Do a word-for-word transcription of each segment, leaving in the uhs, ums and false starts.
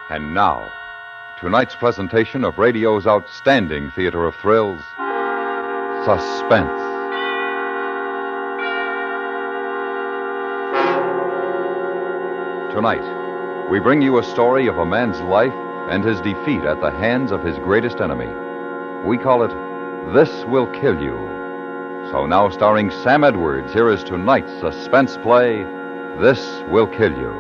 And now, tonight's presentation of radio's outstanding theater of thrills, Suspense. Tonight, we bring you a story of a man's life and his defeat at the hands of his greatest enemy. We call it This Will Kill You. So now, starring Sam Edwards, here is tonight's suspense play, This Will Kill You.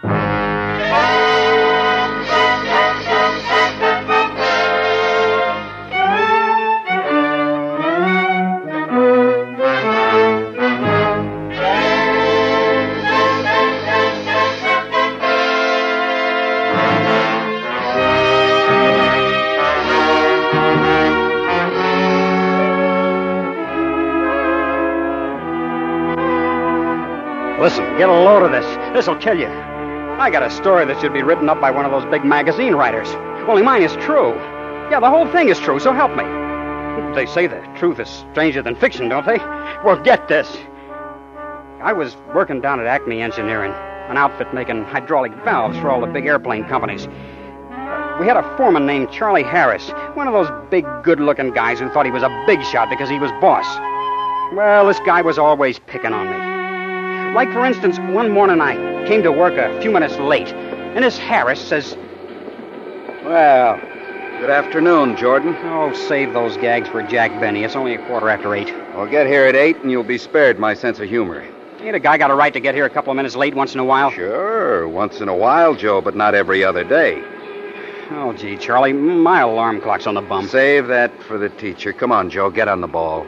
Listen, get a load of this. This'll kill you. I got a story that should be written up by one of those big magazine writers. Only mine is true. Yeah, the whole thing is true, so help me. They say the truth is stranger than fiction, don't they? Well, get this. I was working down at Acme Engineering, an outfit making hydraulic valves for all the big airplane companies. Uh, we had a foreman named Charlie Harris, one of those big, good-looking guys who thought he was a big shot because he was boss. Well, this guy was always picking on me. Like, for instance, one morning I came to work a few minutes late, and this Harris says... Well, good afternoon, Jordan. Oh, save those gags for Jack Benny. It's only a quarter after eight. I'll get here at eight, and you'll be spared my sense of humor. Ain't a guy got a right to get here a couple of minutes late once in a while? Sure, once in a while, Joe, but not every other day. Oh, gee, Charlie, my alarm clock's on the bum. Save that for the teacher. Come on, Joe, get on the ball.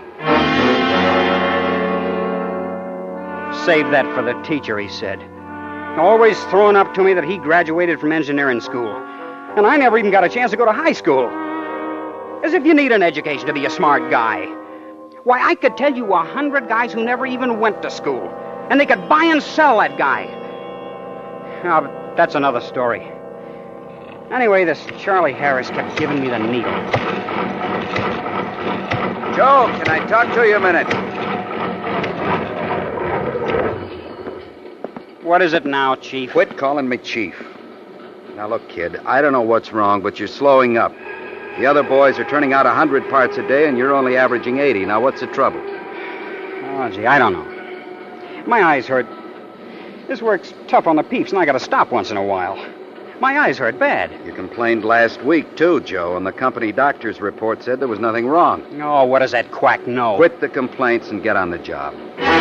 Save that for the teacher, he said. Always throwing up to me that he graduated from engineering school. And I never even got a chance to go to high school. As if you need an education to be a smart guy. Why, I could tell you a hundred guys who never even went to school. And they could buy and sell that guy. Oh, but that's another story. Anyway, this Charlie Harris kept giving me the needle. Joe, can I talk to you a minute? What is it now, Chief? Quit calling me Chief. Now, look, kid, I don't know what's wrong, but you're slowing up. The other boys are turning out one hundred parts a day, and you're only averaging eighty. Now, what's the trouble? Oh, gee, I don't know. My eyes hurt. This work's tough on the peeps, and I gotta stop once in a while. My eyes hurt bad. You complained last week, too, Joe, and the company doctor's report said there was nothing wrong. Oh, what does that quack know? Quit the complaints and get on the job.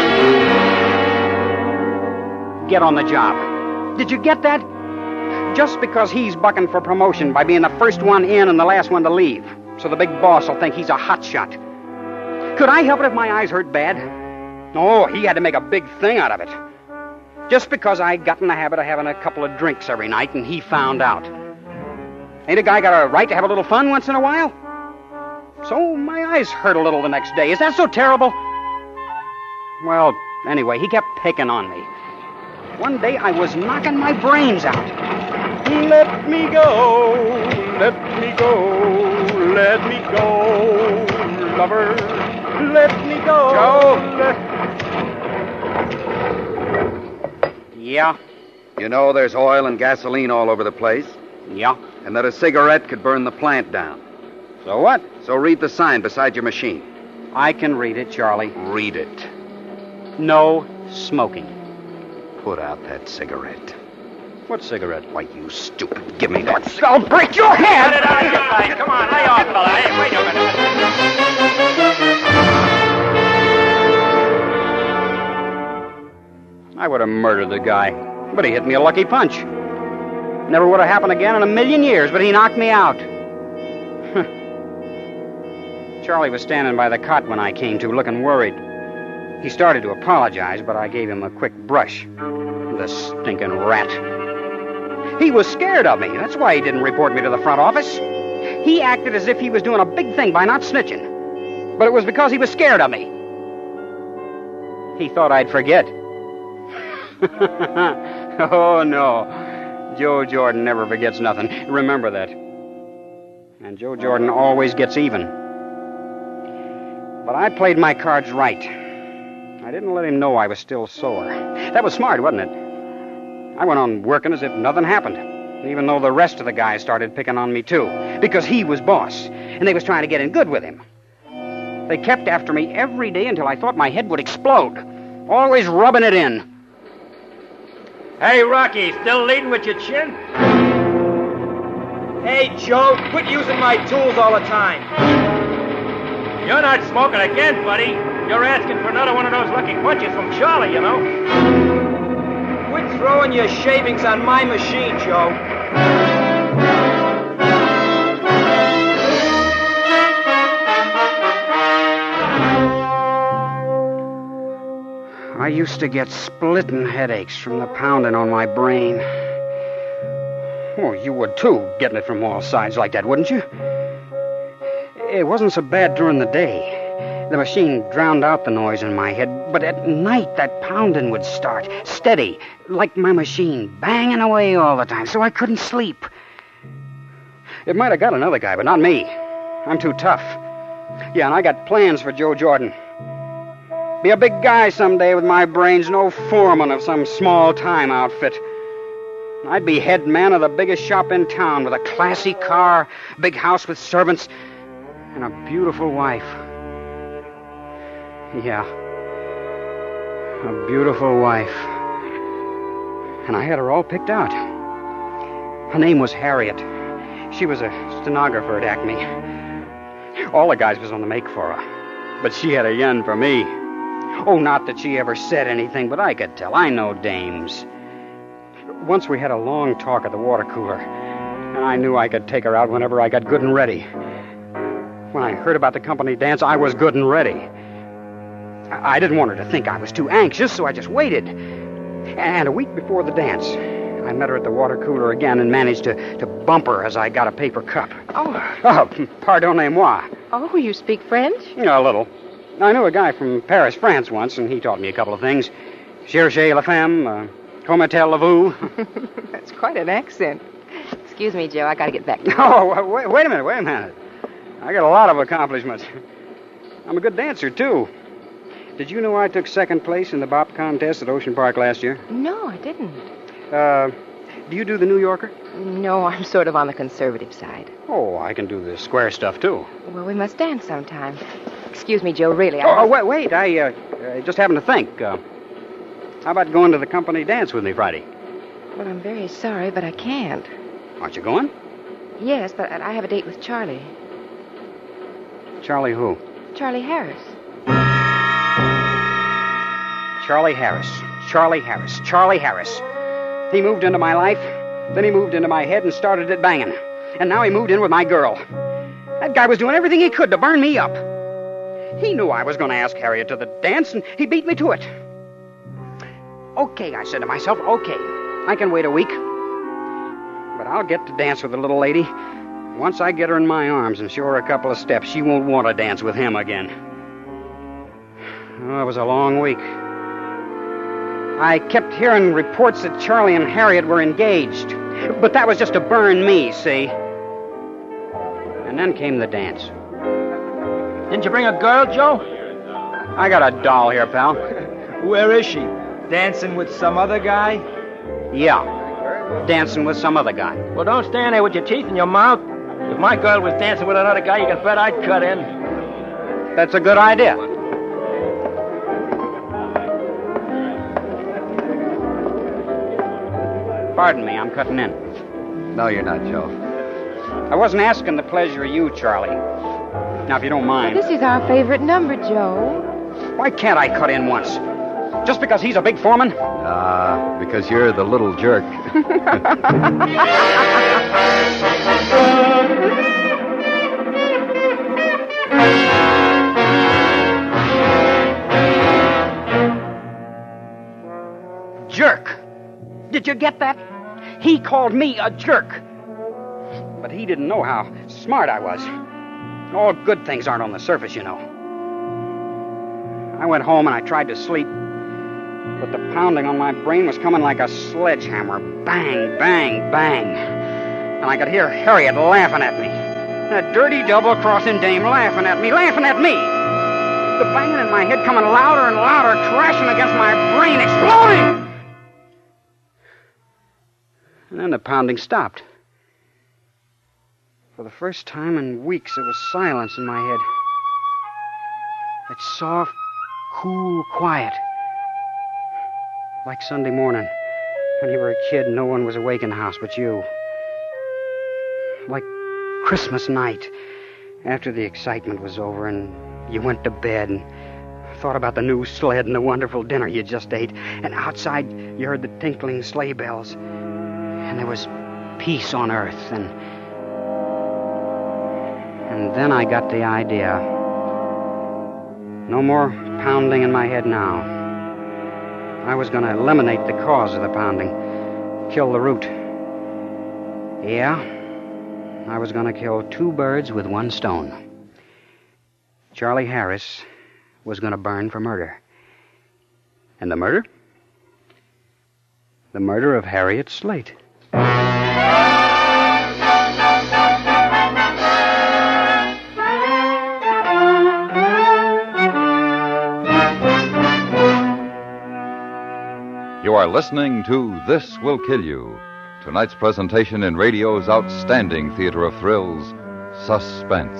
Get on the job. Did you get that? Just because he's bucking for promotion by being the first one in and the last one to leave. So the big boss will think he's a hot shot. Could I help it if my eyes hurt bad? Oh, he had to make a big thing out of it. Just because I got in the habit of having a couple of drinks every night and he found out. Ain't a guy got a right to have a little fun once in a while? So my eyes hurt a little the next day. Is that so terrible? Well, anyway, he kept picking on me. One day I was knocking my brains out. Let me go, let me go, let me go, lover, let me go. Joe? Let... Yeah? You know there's oil and gasoline all over the place? Yeah. And that a cigarette could burn the plant down. So what? So read the sign beside your machine. I can read it, Charlie. Read it. No smoking. Put out that cigarette. What cigarette? Why, you stupid. Give me that. I'll break your hand! Get it out of your mind. Come on, lay off, fella. Hey, wait a minute. I would have murdered the guy, but he hit me a lucky punch. Never would have happened again in a million years, but he knocked me out. Charlie was standing by the cot when I came to, looking worried. He started to apologize, but I gave him a quick brush. The stinking rat. He was scared of me. That's why he didn't report me to the front office. He acted as if he was doing a big thing by not snitching. But it was because he was scared of me. He thought I'd forget. Oh, no. Joe Jordan never forgets nothing. Remember that. And Joe Jordan always gets even. But I played my cards right. I didn't let him know I was still sore. That was smart, wasn't it? I went on working as if nothing happened. even though the rest of the guys started picking on me, too, because he was boss, and they was trying to get in good with him. They kept after me every day until I thought my head would explode, always rubbing it in. Hey, Rocky, still leading with your chin? Hey, Joe, quit using my tools all the time. You're not smoking again, buddy. You're asking for another one of those lucky punches from Charlie, you know. Quit throwing your shavings on my machine, Joe. I used to get splitting headaches from the pounding on my brain. Oh, you would too, getting it from all sides like that, wouldn't you? It wasn't so bad during the day. The machine drowned out the noise in my head, but at night that pounding would start, steady, like my machine, banging away all the time, so I couldn't sleep. It might have got another guy, but not me. I'm too tough. Yeah, and I got plans for Joe Jordan. Be a big guy someday with my brains, no foreman of some small-time outfit. I'd be head man of the biggest shop in town with a classy car, big house with servants, and a beautiful wife. Yeah, a beautiful wife. And I had her all picked out. Her name was Harriet. She was a stenographer at Acme. All the guys was on the make for her, but she had a yen for me. Oh, not that she ever said anything, but I could tell. I know dames. Once we had a long talk at the water cooler, and I knew I could take her out whenever I got good and ready. When I heard about the company dance, I was good and ready. I didn't want her to think I was too anxious, so I just waited. And a week before the dance, I met her at the water cooler again and managed to, to bump her as I got a paper cup. Oh. Oh, pardonnez-moi. Oh, you speak French? Yeah, a little. I knew a guy from Paris, France once, and he taught me a couple of things. Cherchez la femme, uh, comme est-elle-vous? That's quite an accent. Excuse me, Joe, I gotta get back to Oh, wait, wait a minute, wait a minute. I got a lot of accomplishments. I'm a good dancer, too. Did you know I took second place in the bop contest at Ocean Park last year? No, I didn't. Uh, do you do the New Yorker? No, I'm sort of on the conservative side. Oh, I can do the square stuff, too. Well, we must dance sometime. Excuse me, Joe, really. I... Oh, oh, wait, wait. I uh, uh, just happened to think. Uh, how about going to the company dance with me Friday? Well, I'm very sorry, but I can't. Aren't you going? Yes, but I have a date with Charlie. Charlie who? Charlie Harris. Charlie Harris. Charlie Harris. Charlie Harris. He moved into my life, then he moved into my head and started it banging. And now he moved in with my girl. That guy was doing everything he could to burn me up. He knew I was going to ask Harriet to the dance, and he beat me to it. Okay, I said to myself, okay, I can wait a week. But I'll get to dance with the little lady. Once I get her in my arms and show her a couple of steps, she won't want to dance with him again. Oh, it was a long week. I kept hearing reports that Charlie and Harriet were engaged. But that was just to burn me, see? And then came the dance. Didn't you bring a girl, Joe? I got a doll here, pal. Where is she? Dancing with some other guy? Yeah, dancing with some other guy. Well, don't stand there with your teeth in your mouth. If my girl was dancing with another guy, you can bet I'd cut in. That's a good idea. Pardon me, I'm cutting in. No, you're not, Joe. I wasn't asking the pleasure of you, Charlie. Now, if you don't mind. This is our favorite number, Joe. Why can't I cut in once? Just because he's a big foreman? Ah, uh, because you're the little jerk. Jerk. Did you get that? He called me a jerk. But he didn't know how smart I was. All good things aren't on the surface, you know. I went home and I tried to sleep, but the pounding on my brain was coming like a sledgehammer. Bang, bang, bang. And I could hear Harriet laughing at me. That dirty double-crossing dame laughing at me, laughing at me. The banging in my head coming louder and louder, crashing against my brain, exploding. And then the pounding stopped. For the first time in weeks, there was silence in my head. That soft, cool quiet. Like Sunday morning, when you were a kid and no one was awake in the house but you. Like Christmas night, after the excitement was over and you went to bed and thought about the new sled and the wonderful dinner you just ate. And outside, you heard the tinkling sleigh bells. And there was peace on earth. And, and then I got the idea. No more pounding in my head now. I was going to eliminate the cause of the pounding. Kill the root. Yeah, I was going to kill two birds with one stone. Charlie Harris was going to burn for murder. And the murder? The murder of Harriet Slate. You are listening to This Will Kill You, tonight's presentation in radio's outstanding theater of thrills, Suspense.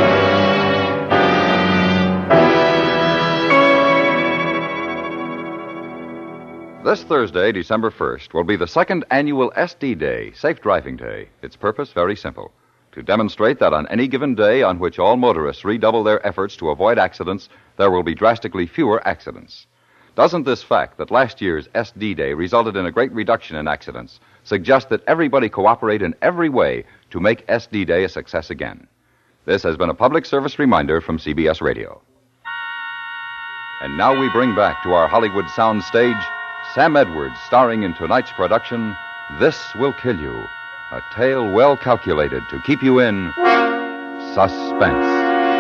This Thursday, December first, will be the second annual S D Day, Safe Driving Day. Its purpose, very simple: to demonstrate that on any given day on which all motorists redouble their efforts to avoid accidents, there will be drastically fewer accidents. Doesn't this fact that last year's S D Day resulted in a great reduction in accidents suggest that everybody cooperate in every way to make S D Day a success again? This has been a public service reminder from C B S Radio. And now we bring back to our Hollywood sound stage Sam Edwards, starring in tonight's production, This Will Kill You, a tale well calculated to keep you in suspense.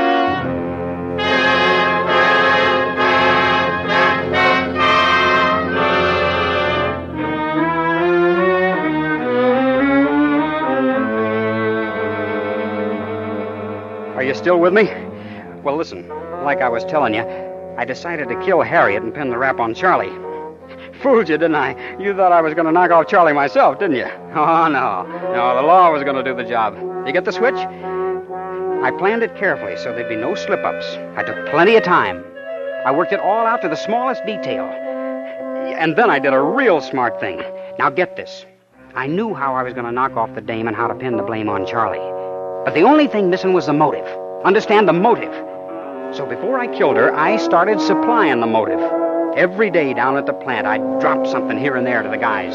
Are you still with me? Well, listen, like I was telling you, I decided to kill Harriet and pin the rap on Charlie. Fooled you, didn't I? You thought I was going to knock off Charlie myself, didn't you? Oh, no. No, the law was going to do the job. You get the switch? I planned it carefully so there'd be no slip-ups. I took plenty of time. I worked it all out to the smallest detail. And then I did a real smart thing. Now get this. I knew how I was going to knock off the dame and how to pin the blame on Charlie. But the only thing missing was the motive. Understand, the motive. So before I killed her, I started supplying the motive. Every day down at the plant, I'd drop something here and there to the guys.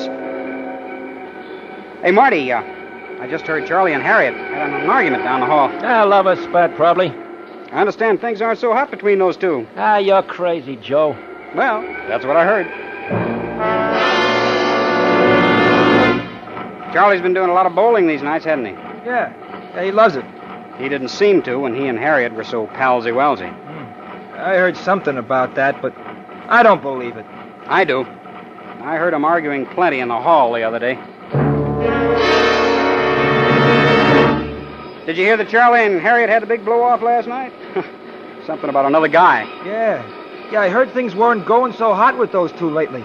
Hey, Marty, uh, I just heard Charlie and Harriet had an argument down the hall. Ah, love a spat, probably. I understand things aren't so hot between those two. Ah, you're crazy, Joe. Well, that's what I heard. Charlie's been doing a lot of bowling these nights, hasn't he? Yeah. Yeah, he loves it. He didn't seem to when he and Harriet were so palsy-walsy. Hmm. I heard something about that, but I don't believe it. I do. I heard him arguing plenty in the hall the other day. Did you hear that Charlie and Harriet had a big blow-off last night? Something about another guy. Yeah. Yeah, I heard things weren't going so hot with those two lately.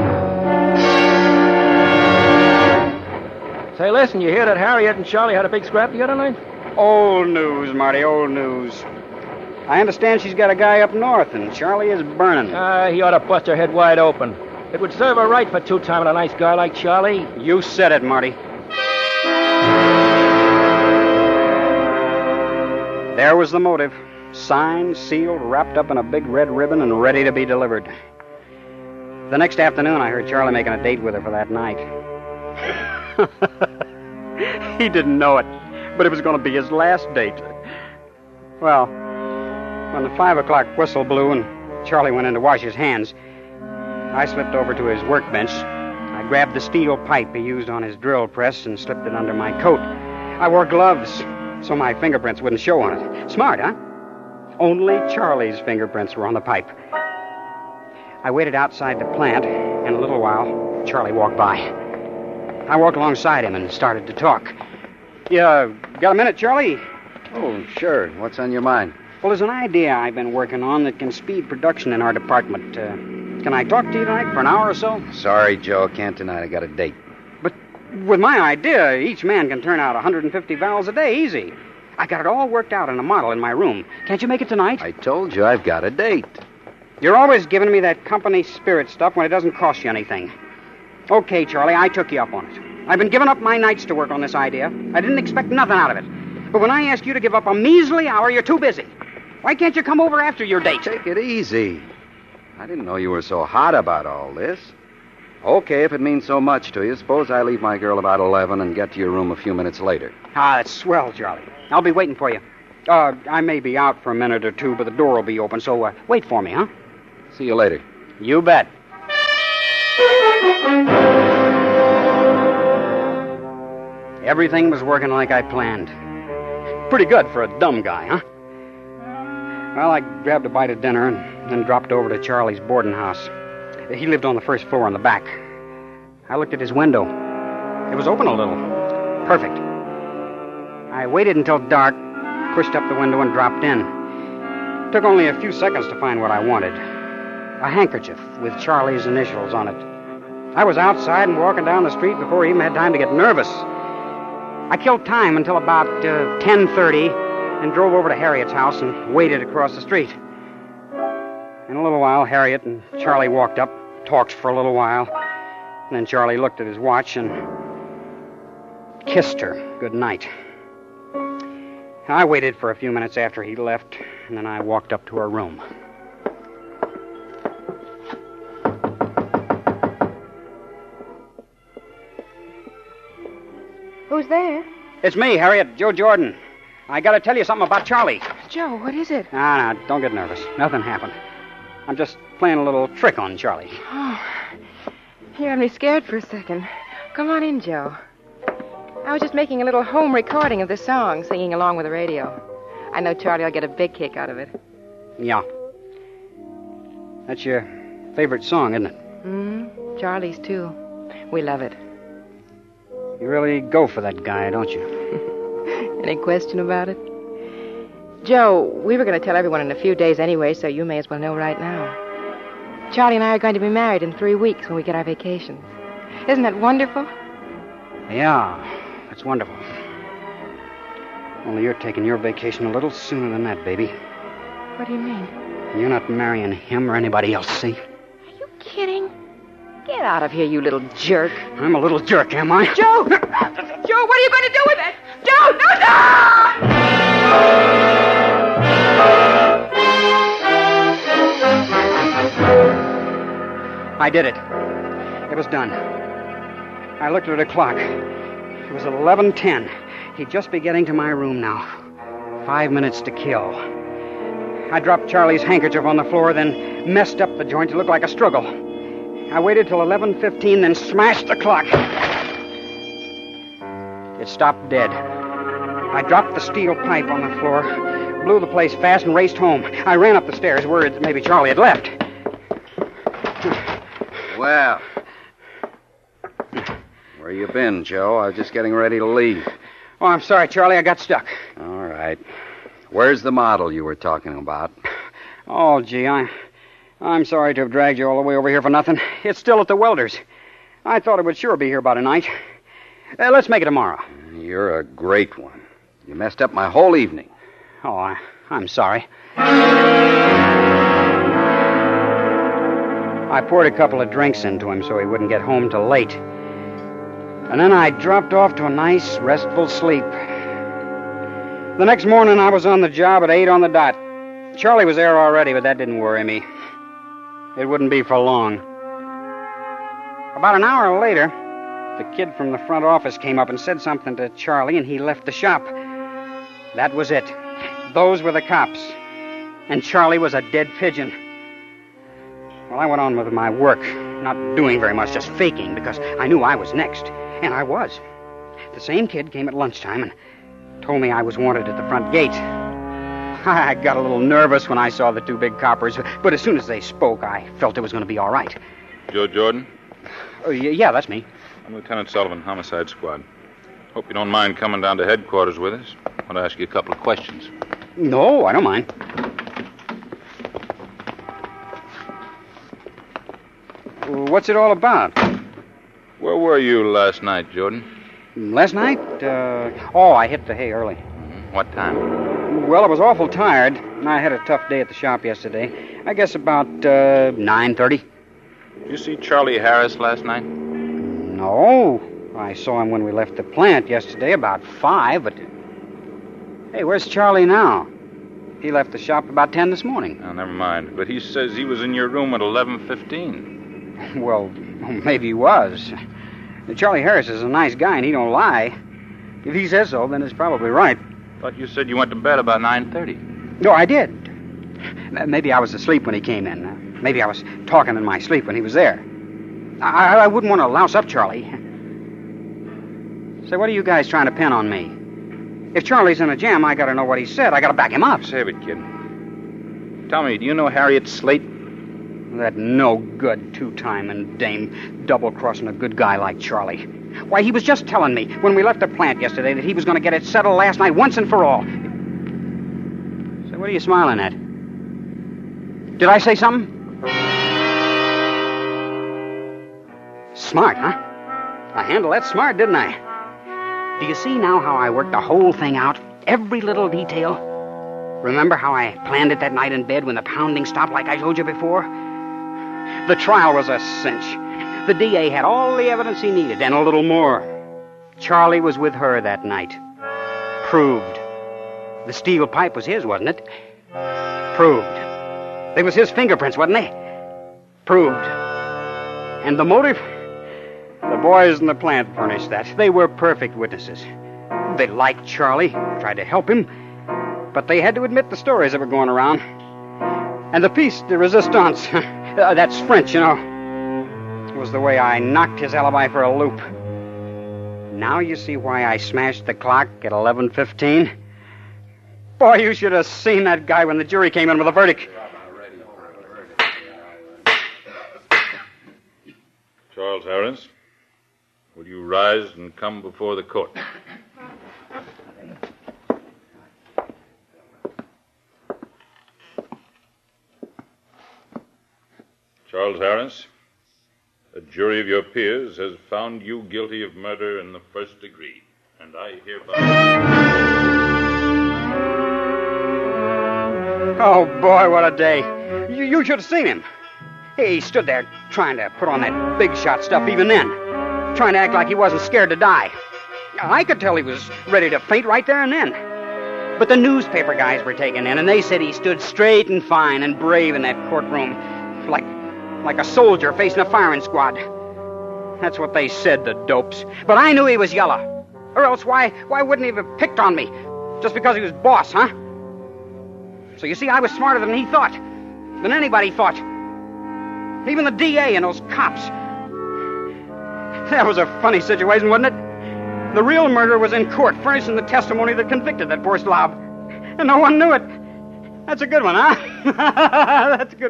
Say, listen, you hear that Harriet and Charlie had a big scrap the other night? Old news, Marty, old news. I understand she's got a guy up north, and Charlie is burning. Ah, uh, he ought to bust her head wide open. It would serve her right for two-timing a nice guy like Charlie. You said it, Marty. There was the motive. Signed, sealed, wrapped up in a big red ribbon, and ready to be delivered. The next afternoon, I heard Charlie making a date with her for that night. He didn't know it, but it was going to be his last date. Well, when the five o'clock whistle blew and Charlie went in to wash his hands, I slipped over to his workbench. I grabbed the steel pipe he used on his drill press and slipped it under my coat. I wore gloves so my fingerprints wouldn't show on it. Smart, huh? Only Charlie's fingerprints were on the pipe. I waited outside the plant, and in a little while, Charlie walked by. I walked alongside him and started to talk. Yeah, got a minute, Charlie? Oh, sure. What's on your mind? Well, there's an idea I've been working on that can speed production in our department. Uh, can I talk to you tonight for an hour or so? Sorry, Joe. Can't tonight. I got a date. But With my idea, each man can turn out one hundred fifty barrels a day, easy. I got it all worked out in a model in my room. Can't you make it tonight? I told you I've got a date. You're always giving me that company spirit stuff when it doesn't cost you anything. Okay, Charlie, I took you up on it. I've been giving up my nights to work on this idea. I didn't expect nothing out of it. But when I ask you to give up a measly hour, you're too busy. Why can't you come over after your date? Take it easy. I didn't know you were so hot about all this. Okay, if it means so much to you, suppose I leave my girl about eleven and get to your room a few minutes later. Ah, that's swell, Charlie. I'll be waiting for you. Uh, I may be out for a minute or two, but the door will be open, so uh, wait for me, huh? See you later. You bet. Everything was working like I planned. Pretty good for a dumb guy, huh? Well, I grabbed a bite of dinner and then dropped over to Charlie's boarding house. He lived on the first floor in the back. I looked at his window. It was open a little. Perfect. I waited until dark, pushed up the window, and dropped in. It took only a few seconds to find what I wanted. A handkerchief with Charlie's initials on it. I was outside and walking down the street before he even had time to get nervous. I killed time until about uh, ten thirty and drove over to Harriet's house and waited across the street. In a little while, Harriet and Charlie walked up, talked for a little while. And then Charlie looked at his watch and kissed her good night. I waited for a few minutes after he left, and then I walked up to her room. Who's there? It's me, Harriet, Joe Jordan. I gotta tell you something about Charlie. Joe, what is it? Ah, no, don't get nervous. Nothing happened. I'm just playing a little trick on Charlie. Oh, you had me scared for a second. Come on in, Joe. I was just making a little home recording of the song, singing along with the radio. I know Charlie will get a big kick out of it. Yeah. That's your favorite song, isn't it? Mm-hmm. Charlie's, too. We love it. You really go for that guy, don't you? Any question about it? Joe, we were going to tell everyone in a few days anyway, so you may as well know right now. Charlie and I are going to be married in three weeks when we get our vacations. Isn't that wonderful? Yeah, that's wonderful. Only you're taking your vacation a little sooner than that, baby. What do you mean? You're not marrying him or anybody else, see? Are you kidding? Get out of here, you little jerk. I'm a little jerk, am I? Joe! Joe, what are you going to do with it? Joe, no, no! I did it. It was done. I looked at the clock. It was eleven ten. He'd just be getting to my room now. Five minutes to kill. I dropped Charlie's handkerchief on the floor, then messed up the joint to look like a struggle. I waited till eleven fifteen, then smashed the clock. It stopped dead. I dropped the steel pipe on the floor, blew the place fast, and raced home. I ran up the stairs, worried maybe Charlie had left. Well, where you been, Joe? I was just getting ready to leave. Oh, I'm sorry, Charlie. I got stuck. All right. Where's the model you were talking about? Oh, gee, I, I'm sorry to have dragged you all the way over here for nothing. It's still at the welder's. I thought it would sure be here by tonight. Uh, let's make it tomorrow. You're a great one. You messed up my whole evening. Oh, I, I'm sorry. I poured a couple of drinks into him so he wouldn't get home till late. And then I dropped off to a nice, restful sleep. The next morning, I was on the job at eight on the dot. Charlie was there already, but that didn't worry me. It wouldn't be for long. About an hour later, the kid from the front office came up and said something to Charlie, and he left the shop. That was it. Those were the cops. And Charlie was a dead pigeon. Well, I went on with my work, not doing very much, just faking, because I knew I was next. And I was. The same kid came at lunchtime and told me I was wanted at the front gate. I got a little nervous when I saw the two big coppers, but as soon as they spoke, I felt it was going to be all right. Joe Jordan? Oh, yeah, that's me. I'm Lieutenant Sullivan, Homicide Squad. Hope you don't mind coming down to headquarters with us. I want to ask you a couple of questions. No, I don't mind. What's it all about? Where were you last night, Jordan? Last night? Uh, oh, I hit the hay early. Mm-hmm. What time? Well, I was awful tired. I had a tough day at the shop yesterday. I guess about uh, nine thirty. Did you see Charlie Harris last night? No. I saw him when we left the plant yesterday about five, but... Hey, where's Charlie now? He left the shop about ten this morning. Oh, never mind. But he says he was in your room at eleven fifteen. Well, maybe he was. Charlie Harris is a nice guy, and he don't lie. If he says so, then it's probably right. Thought you said you went to bed about nine thirty. No, I did. Maybe I was asleep when he came in. Maybe I was talking in my sleep when he was there. I, I wouldn't want to louse up Charlie. So what are you guys trying to pin on me? If Charlie's in a jam, I gotta know what he said. I gotta back him up. Save it, kid. Tell me, do you know Harriet Slate? That no-good two-timing dame double-crossing a good guy like Charlie. Why, he was just telling me when we left the plant yesterday that he was going to get it settled last night once and for all. So what are you smiling at? Did I say something? Smart, huh? I handled that smart, didn't I? Do you see now how I worked the whole thing out? Every little detail? Remember how I planned it that night in bed when the pounding stopped like I told you before? The trial was a cinch. The D A had all the evidence he needed, and a little more. Charlie was with her that night. Proved. The steel pipe was his, wasn't it? Proved. They was his fingerprints, wasn't they? Proved. And the motive? The boys in the plant furnished that. They were perfect witnesses. They liked Charlie, tried to help him, but they had to admit the stories that were going around. And the piece de resistance, uh, that's French, you know, was the way I knocked his alibi for a loop. Now you see why I smashed the clock at eleven fifteen? Boy, you should have seen that guy when the jury came in with a verdict. Charles Harris, will you rise and come before the court? Charles Harris, a jury of your peers has found you guilty of murder in the first degree, and I hereby... Oh, boy, what a day. You, you should have seen him. He stood there trying to put on that big shot stuff even then, trying to act like he wasn't scared to die. I could tell he was ready to faint right there and then. But the newspaper guys were taken in, and they said he stood straight and fine and brave in that courtroom, like... like a soldier facing a firing squad. That's what they said, the dopes. But I knew he was yellow. Or else why why wouldn't he have picked on me? Just because he was boss, huh? So you see, I was smarter than he thought. Than anybody thought. Even the D A and those cops. That was a funny situation, wasn't it? The real murderer was in court, furnishing the testimony that convicted that poor slob. And no one knew it. That's a good one, huh? That's a good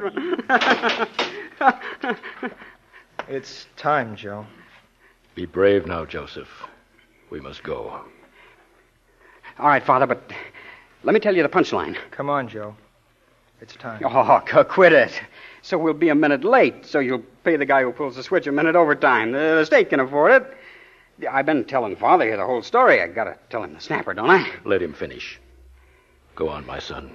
one. It's time, Joe. Be brave now, Joseph. We must go. All right, Father, but let me tell you the punchline. Come on, Joe. It's time. Oh, c- quit it. So we'll be a minute late, so you'll pay the guy who pulls the switch a minute overtime. The, the state can afford it. I've been telling Father here the whole story. I gotta tell him the snapper, don't I? Let him finish. Go on, my son.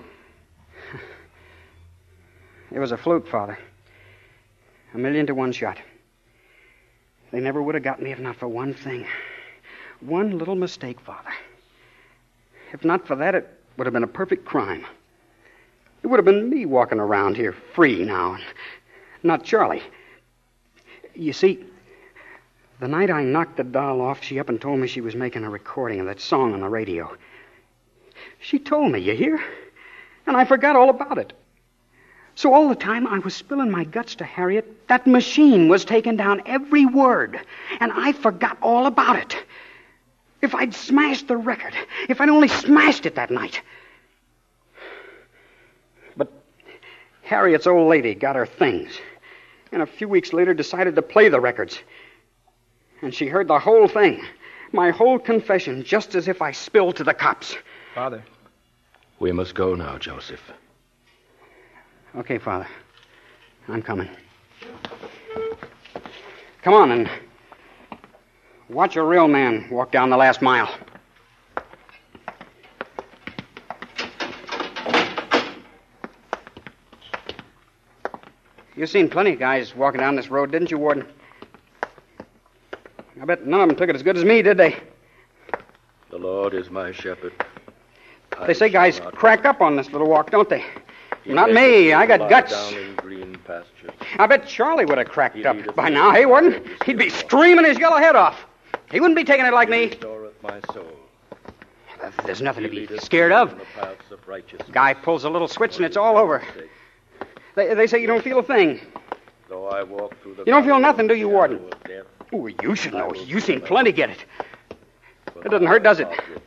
It was a fluke, Father. A million to one shot. They never would have got me if not for one thing. One little mistake, Father. If not for that, it would have been a perfect crime. It would have been me walking around here free now, not Charlie. You see, the night I knocked the doll off, she up and told me she was making a recording of that song on the radio. She told me, you hear? And I forgot all about it. So all the time I was spilling my guts to Harriet, that machine was taking down every word, and I forgot all about it. If I'd smashed the record, if I'd only smashed it that night. But Harriet's old lady got her things, and a few weeks later decided to play the records. And she heard the whole thing, my whole confession, just as if I spilled to the cops. Father. We must go now, Joseph. Okay, Father. I'm coming. Come on, and Watch a real man walk down the last mile. You seen plenty of guys walking down this road, didn't you, Warden? I bet none of them took it as good as me, did they? The Lord is my shepherd. They say guys crack up on this little walk, don't they? Not me. I got guts. Down in green pastures. I bet Charlie would have cracked up by now. Hey, Warden? He'd be screaming his yellow head off. He wouldn't be taking it like me. My soul. There's nothing to be scared of. Guy pulls a little switch and it's all over. They, they say you don't feel a thing. Though I walk through the you don't feel nothing, do you, Warden? Oh, you should know. You've seen plenty get it. It doesn't hurt, does it?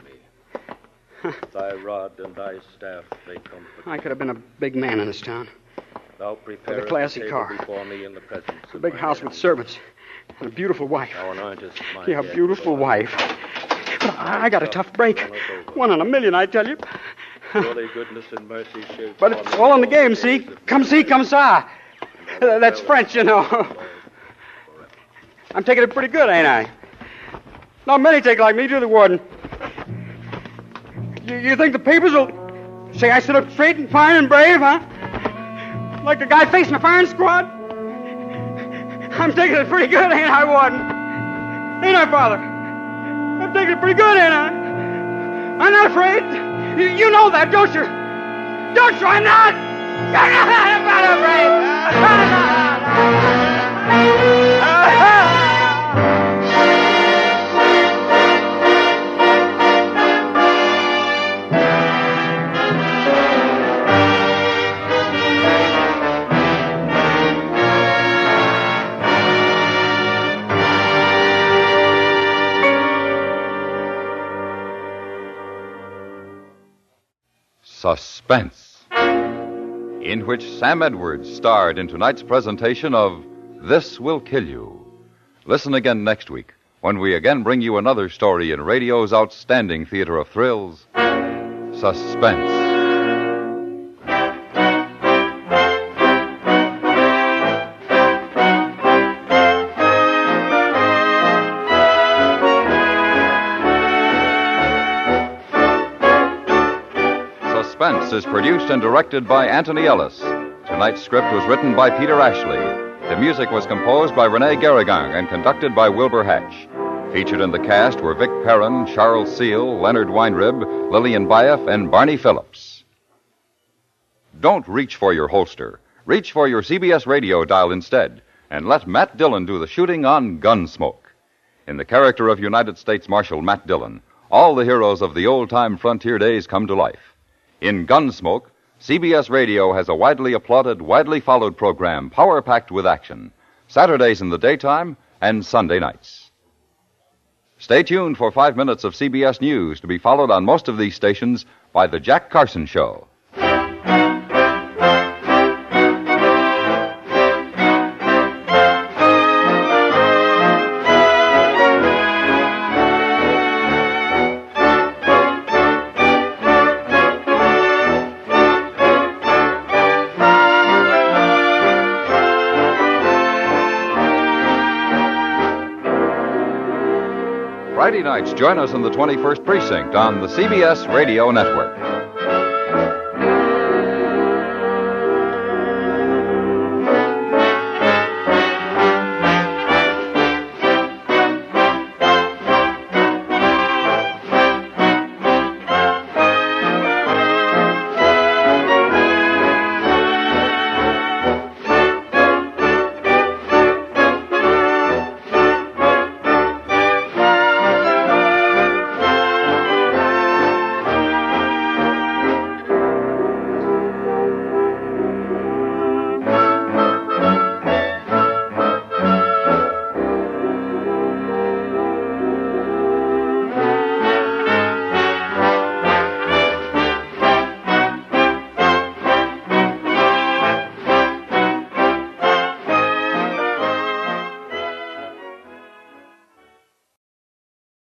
Thy rod and thy staff, they comfort. I could have been a big man in this town. Thou prepare with a classy car. Before me in the presence a big house with servants. And a beautiful wife. Thou anointest my yeah, a beautiful wife. But I got a tough break. One in a million, I tell you. Surely goodness and mercy shall. But it's all in the game, see? Come see, come sa. Uh, that's French, you know. I'm taking it pretty good, ain't I? Not many take like me, do the Warden. You, you think the papers will say I stood up straight and fine and brave, huh? Like the guy facing a firing squad? I'm taking it pretty good, ain't I, Warden? Ain't I, Father? I'm taking it pretty good, ain't I? I'm not afraid. You, you know that, don't you? Don't you? I'm not. I'm not, I'm not afraid. I'm not. Suspense, in which Sam Edwards starred in tonight's presentation of This Will Kill You. Listen again next week when we again bring you another story in radio's outstanding theater of thrills, Suspense. Suspense is produced and directed by Anthony Ellis. Tonight's script was written by Peter Ashley. The music was composed by Rene Garrigang and conducted by Wilbur Hatch. Featured in the cast were Vic Perrin, Charles Seal, Leonard Weinrib, Lillian Baeff, and Barney Phillips. Don't reach for your holster. Reach for your C B S radio dial instead, and let Matt Dillon do the shooting on Gunsmoke. In the character of United States Marshal Matt Dillon, all the heroes of the old-time frontier days come to life. In Gunsmoke, C B S Radio has a widely applauded, widely followed program, power-packed with action, Saturdays in the daytime and Sunday nights. Stay tuned for five minutes of C B S News to be followed on most of these stations by The Jack Carson Show. Friday nights, join us in the twenty-first Precinct on the C B S Radio Network.